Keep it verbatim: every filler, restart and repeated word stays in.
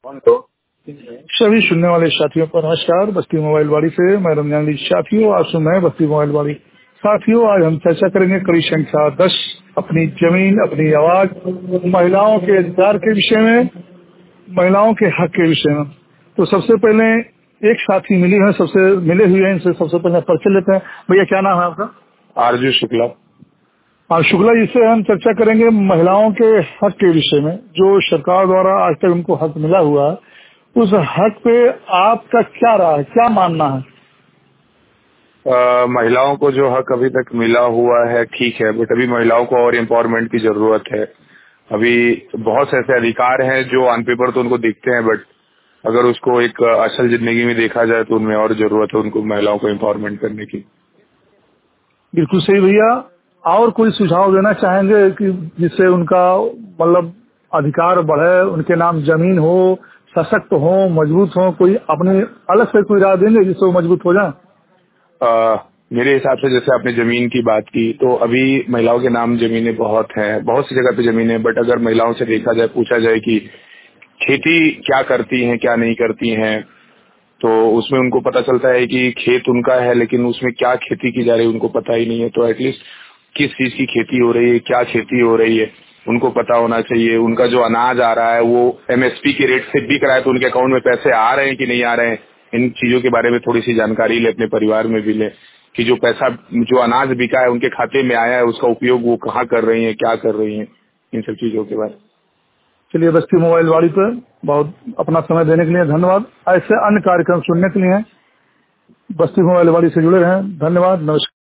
Hello. सभी सुनने वाले साथियों को नमस्कार। बस्ती मोबाइल वाड़ी से मैं रमजान अली। साथियों, आज सुन रहे हैं बस्ती मोबाइल वाड़ी। साथियों, आज हम चर्चा करेंगे कड़ी संख्या दस, अपनी जमीन अपनी आवाज, महिलाओं के अधिकार के विषय में, महिलाओं के हक के विषय में। तो सबसे पहले एक साथी मिली है, सबसे मिले हुए हैं, इनसे सबसे पहले परिचय लेते हैं। भैया, क्या नाम है आपका? आरजू शुक्ला। हाँ शुक्ला जी से हम चर्चा करेंगे महिलाओं के हक के विषय में, जो सरकार द्वारा आज तक उनको हक मिला हुआ है। उस हक पे आपका क्या राय है, क्या मानना है? अ, महिलाओं को जो हक अभी तक मिला हुआ है ठीक है, बट अभी महिलाओं को और एम्पावरमेंट की जरूरत है। अभी बहुत से ऐसे अधिकार हैं जो ऑन पेपर तो उनको दिखते हैं, बट अगर उसको एक असल जिंदगी में देखा जाए तो उनमें और जरूरत है उनको, महिलाओं को एम्पावरमेंट करने की। बिल्कुल सही भैया। और कोई सुझाव देना चाहेंगे कि जिससे उनका मतलब अधिकार बढ़े, उनके नाम जमीन हो, सशक्त हो, मजबूत हो? कोई अपने अलग से कोई राय देंगे जिससे वो मजबूत हो जाए? अ, मेरे हिसाब से जैसे आपने जमीन की बात की, तो अभी महिलाओं के नाम जमीनें बहुत हैं, बहुत सी जगह पे जमीनें हैं, बट अगर महिलाओं से देखा जाए, पूछा जाए कि खेती क्या करती हैं क्या नहीं करती हैं, तो उसमें उनको पता चलता है कि खेत उनका है, लेकिन उसमें क्या खेती की जा रही है उनको पता ही नहीं है। तो एटलीस्ट किस चीज की खेती हो रही है, क्या खेती हो रही है, उनको पता होना चाहिए। उनका जो अनाज आ रहा है वो एमएसपी के रेट से बिक रहा है, तो उनके अकाउंट में पैसे आ रहे हैं कि नहीं आ रहे हैं, इन चीजों के बारे में थोड़ी सी जानकारी ले, अपने परिवार में भी ले कि जो पैसा, जो अनाज बिका है उनके खाते में आया है, उसका उपयोग वो कहाँ कर रही है, क्या कर रही है, इन सब चीजों के बारे में। चलिए, बस्ती मोबाइल वाड़ी पर बहुत अपना समय देने के लिए धन्यवाद। ऐसे अन्य कार्यक्रम सुनने के लिए बस्ती मोबाइल वाड़ी से जुड़े रहें। धन्यवाद, नमस्कार।